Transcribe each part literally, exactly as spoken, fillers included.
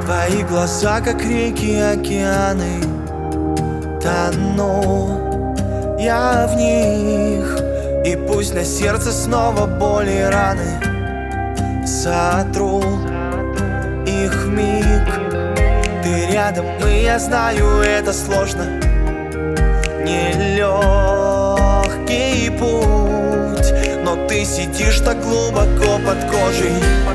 Твои глаза, как реки, океаны, тону я в них. И пусть на сердце снова боли и раны, сотру их вмиг. Ты рядом, и я знаю, это сложно. Нелегкий путь, но ты сидишь так глубоко под кожей.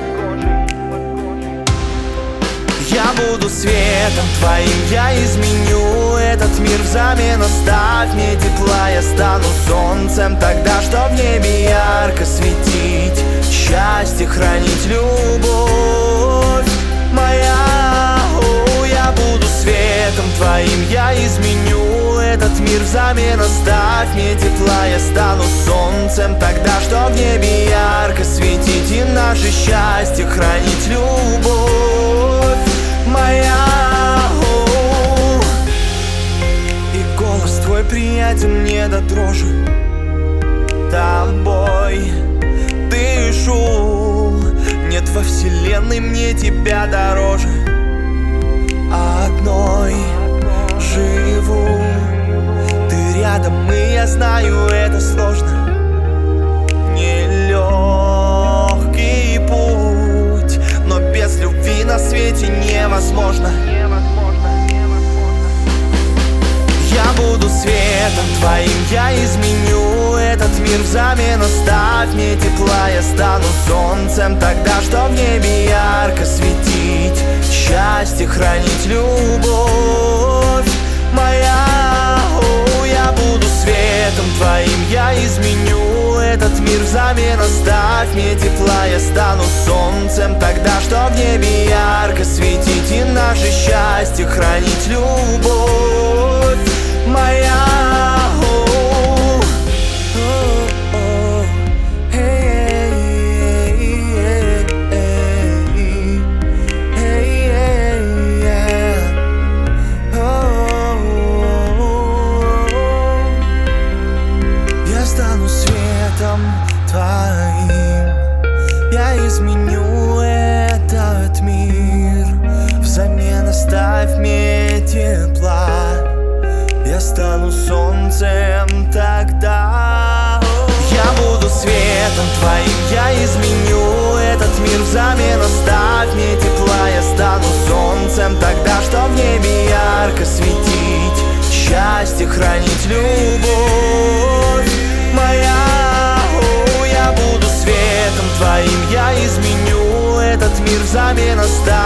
Я буду светом твоим, я изменю этот мир взамен. Оставь мне тепла, я стану солнцем тогда, что в небе ярко светить, счастье хранить, любовь моя. О, я буду светом твоим, я изменю этот мир взамен. Оставь мне тепла, я стану солнцем тогда, что в небе ярко светить и наше счастье хранить, любовь моя. О, и голос твой приятен мне до дрожи. Тобой дышу, нет во вселенной мне тебя дороже. Одной живу, ты рядом, и я знаю, это сложно. Нелегкий путь, но без любви на свете невозможно. Я буду светом твоим, я изменю этот мир взамен. Оставь мне тепла, я стану солнцем тогда, что в небе ярко светить, счастье хранить, любовь моя. О, я буду светом твоим, я изменю этот мир взамен. Оставь мне тепла, я стану солнцем тогда, что в небе ярко светить и наше счастье хранить, любовь моя. Я стану светом твоим, я изменю этот мир взамен. Оставь мне тепла, я стану солнцем тогда. Я буду светом твоим, я изменю этот мир взамен. Оставь мне тепла, я стану солнцем тогда, что в небе ярко светить, счастье хранить, любовь моя. О, я буду светом твоим, я изменю этот мир взамен. Оставь